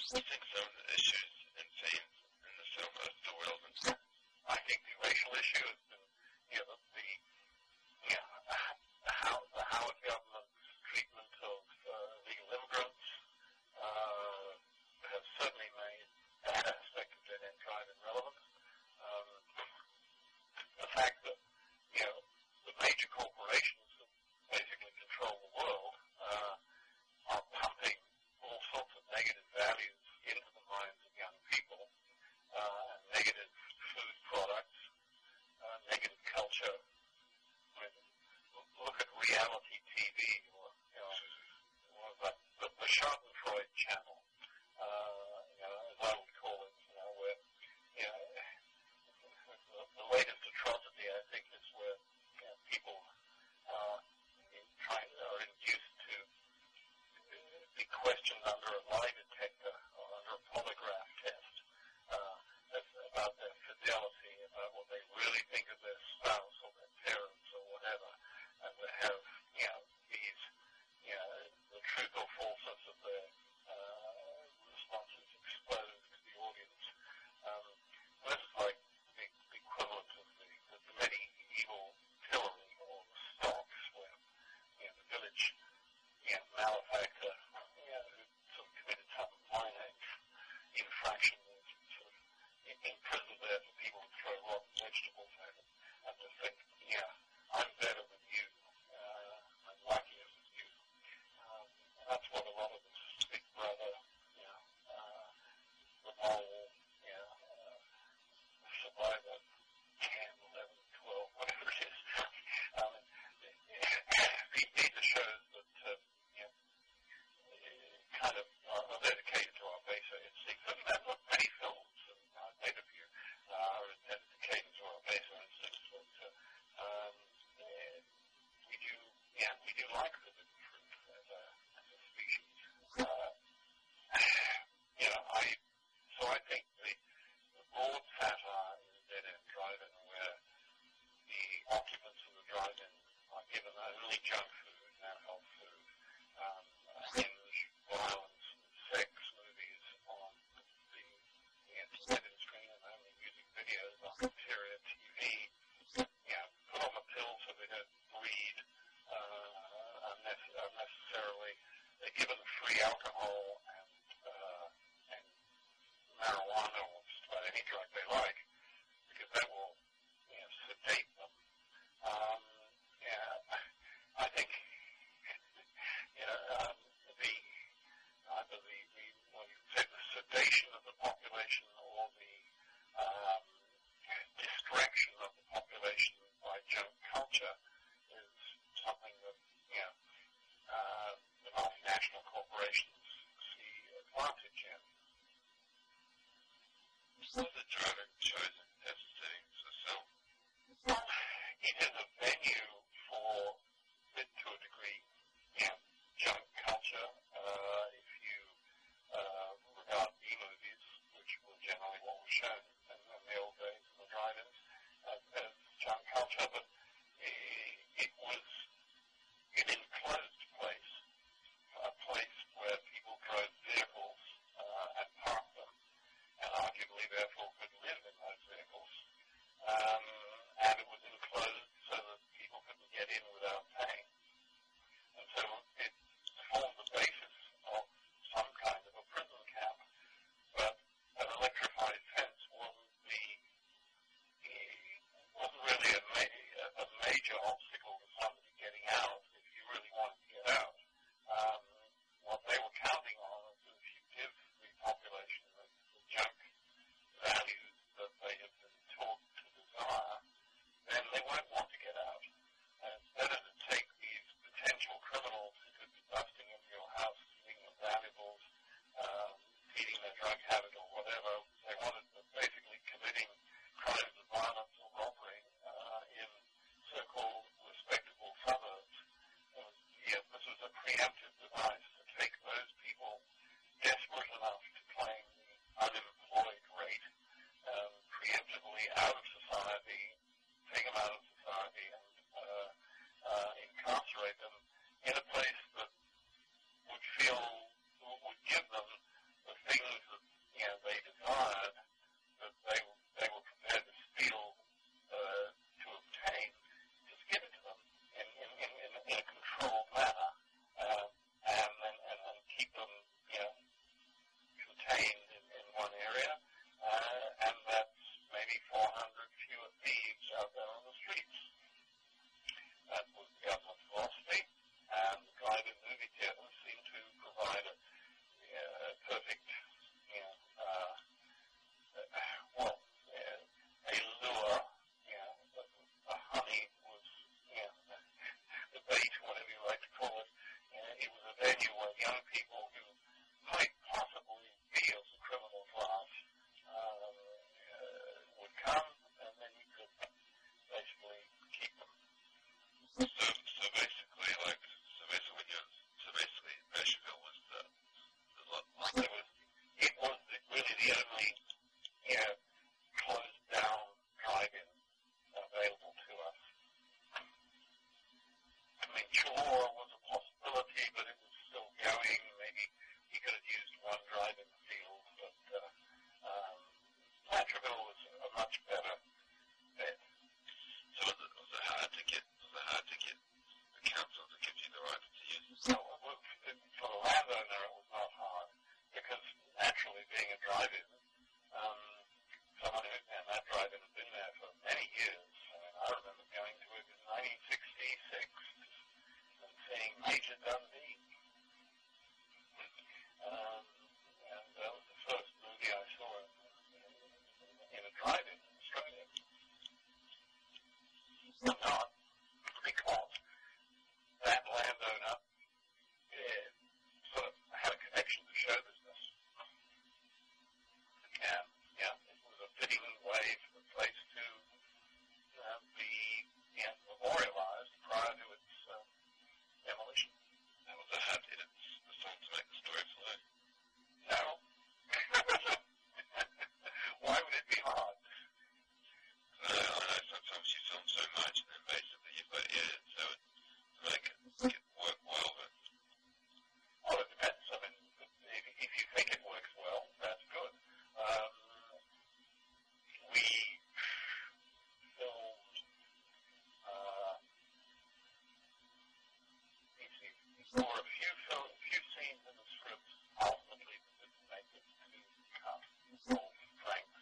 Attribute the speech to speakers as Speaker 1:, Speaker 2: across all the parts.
Speaker 1: some of the issues and themes in the film are still relevant?
Speaker 2: I think the racial issue has been, the Howard government's treatment of legal immigrants has certainly made that aspect of Dead End Drive-In relevant. The fact that, the major corporations that basically control the world are pumping all sorts of negative values into the minds of young people, negative food products, negative culture. I mean, look at reality TV or the Schadenfreude channel, as I would call it, where the latest atrocity, I think, is where people are induced to be questioned under a lie detector or under a polygraph test about their fidelity, about what they really think of their spouse or their parents or whatever, and to have these the truth or falseness of their responses exposed to the audience. This is like the equivalent of the medieval pillory or the stocks, where the village malefactor who sort of committed some minor infraction you could have used one drive in the field, but Matraville was a much better bet.
Speaker 1: So was it hard to get the council to give you the rights to use it?
Speaker 2: So for the landowner, it was not hard because naturally, being a drive-in, someone who, and that drive-in had been there for many years. I mean, I remember going to it in 1966 and seeing Major Dundee. And that was the first movie I saw in a drive-in in Australia. But not because that landowner sort of had a connection to show business. And, yeah, it was a fitting way for the place to be memorialized prior to its demolition.
Speaker 1: That was a hard hit. It's the song to make the story flow.
Speaker 2: No. Why would it be hard?
Speaker 1: I know sometimes you film so much and then basically you've got to edit so to make it work well, but
Speaker 2: Well, it depends. I mean, if you think it works well, that's good. We filmed, there were a few scenes in the script ultimately that didn't make it to cut. Old Frank's,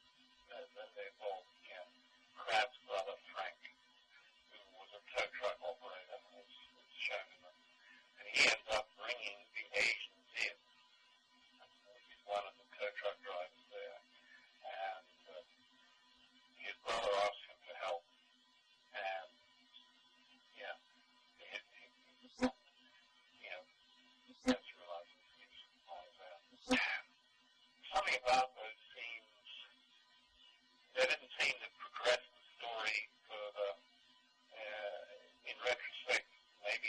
Speaker 2: Crab's brother Frank, who was a tow truck operator, was shown in them. And he ends up bringing the Asians in. He's one of the tow truck drivers there. And his brother asks him for help. And, yeah, he starts realizing he's all there. Something about those scenes, they didn't seem to progress the story further. In retrospect, maybe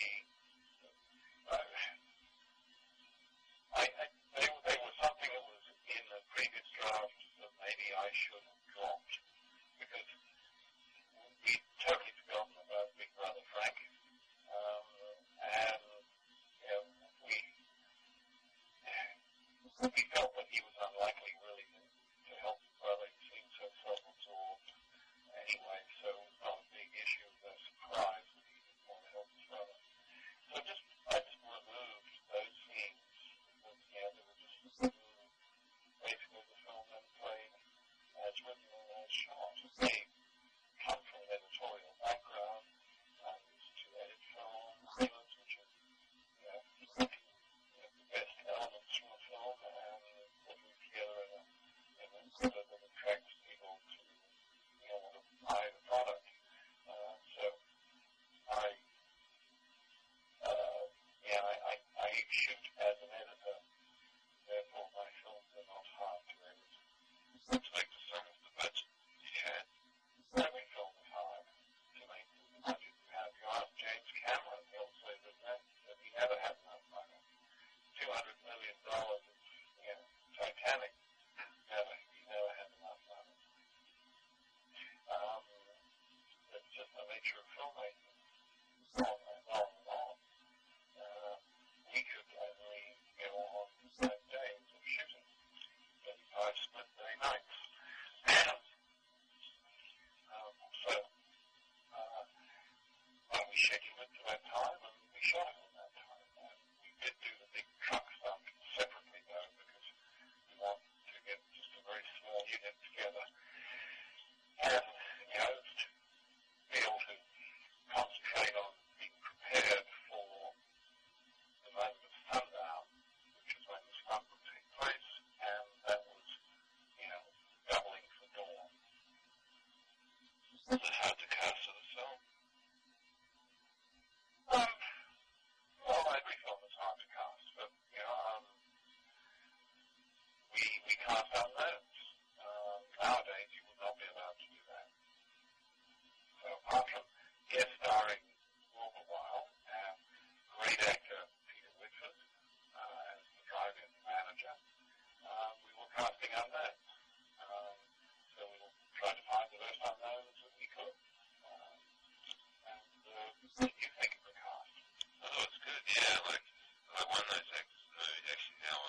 Speaker 2: they were something that was in the previous draft that maybe I should have dropped because we'd totally forgotten about Big Brother Frank. And we felt that he was unlikely really to help his brother. He seemed so self-absorbed anyway, so it was not a big issue, no surprise that he didn't want to help his brother. So I just removed those scenes. They were just basically the film then played as written and as shot. They come from an editorial background. I used to edit film, which is the best elements from a film and put them together in a so that it attracts people to want to buy the product. So I shoot as an editor. Therefore, my films are not hard to edit.
Speaker 1: to make the song with the budget you had.
Speaker 2: Every film is hard to make with the budget you have. You ask James Cameron, he'll say that he never had enough money. $200 million is, Titanic. He never had enough money. It's just the nature of filmmaking. Long and long and long. We could only go on 5 days of shooting, 35 split day nights. So we scheduled it to that time and we shot it in that time. And we did do the big truck stuff separately though because we wanted to get just a very small unit together. And, to be able to concentrate on being prepared for the moment of sundown, which is when the stunt would take place, and that was, doubling for dawn.
Speaker 1: Was it hard to cast for the film?
Speaker 2: Well, every film is hard to cast, but, we cast unknowns. Nowadays, you would not be allowed to do that. So apart from guest starring Wilbur Wilde and great actor Peter Whitford as the drive-in manager, we were casting unknowns. So we were trying to find the best unknowns that we could. What did you think of the cast?
Speaker 1: I thought it was good, yeah, like one of those actors in the movie, actually now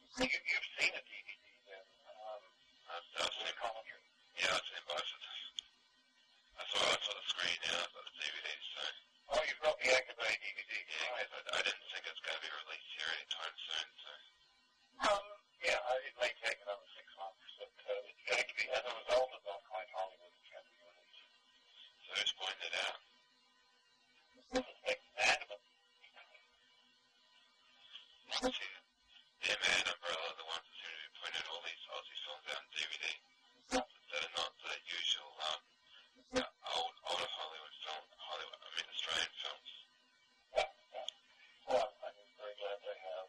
Speaker 2: So you've seen a DVD then,
Speaker 1: I've
Speaker 2: with
Speaker 1: seen,
Speaker 2: a commentary.
Speaker 1: yeah, I've seen both of them. I saw the screen, yeah, I saw the DVD, so.
Speaker 2: Oh, you've got the Activate DVD.
Speaker 1: Yeah,
Speaker 2: Right.
Speaker 1: because I didn't think it was going to be released here anytime soon, so.
Speaker 2: Yeah, it may take another 6 months, but it's going to be, as a result of Not Quite Hollywood, it's going to be released.
Speaker 1: So who's pointing it out?
Speaker 2: I suspect Mandamin.
Speaker 1: See, them and Umbrella are the ones that seem to be putting all these Aussie films out on DVD. That are not the usual, older Hollywood film, Australian films.
Speaker 2: Well, I'm very glad they have.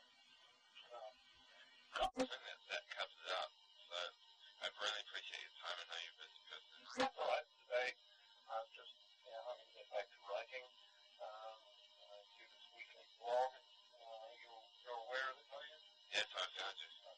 Speaker 1: I think that covers it up. So I really appreciate your time. I know you're a busy person.
Speaker 2: That's all right. Today, I'm just having to get back to writing. Do this weekly blog. You're aware of it, are you?
Speaker 1: Yes, I found you.